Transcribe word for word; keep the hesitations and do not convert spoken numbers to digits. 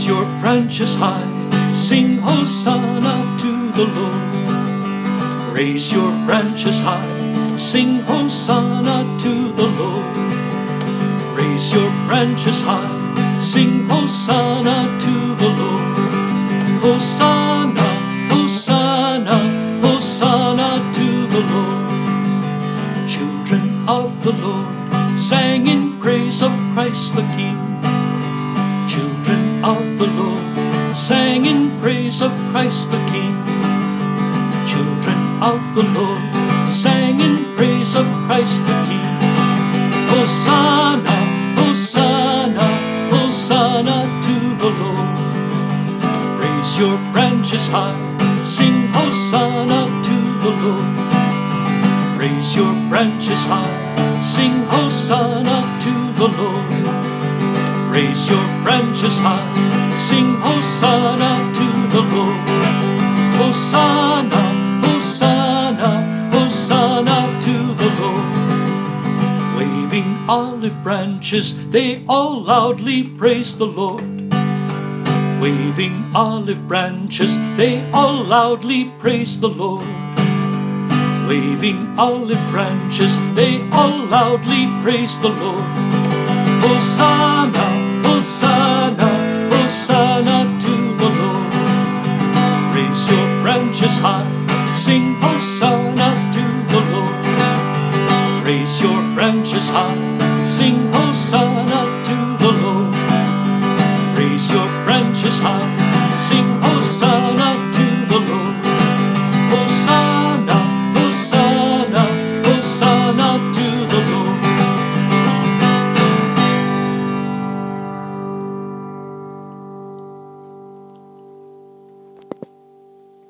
Raise your branches high, sing Hosanna to the Lord. Raise your branches high, sing Hosanna to the Lord. Raise your branches high, sing Hosanna to the Lord. Hosanna, Hosanna, Hosanna to the Lord. Children of the Lord sang in praise of Christ the King. Children of the Lord sang in praise of Christ the King. Children of the Lord sang in praise of Christ the King. Hosanna, Hosanna, Hosanna to the Lord. Raise your branches high, sing Hosanna to the Lord. Raise your branches high, sing Hosanna to the Lord. Raise your branches high, sing Hosanna to the Lord. Hosanna, Hosanna, Hosanna to the Lord. Waving olive branches, they all loudly praise the Lord. Waving olive branches, they all loudly praise the Lord. Waving olive branches, they all loudly praise the Lord. Hosanna, Hosanna, Hosanna to the Lord. Raise your branches high, sing Hosanna to the Lord. Raise your branches high, sing Hosanna to the Lord. Raise your branches high,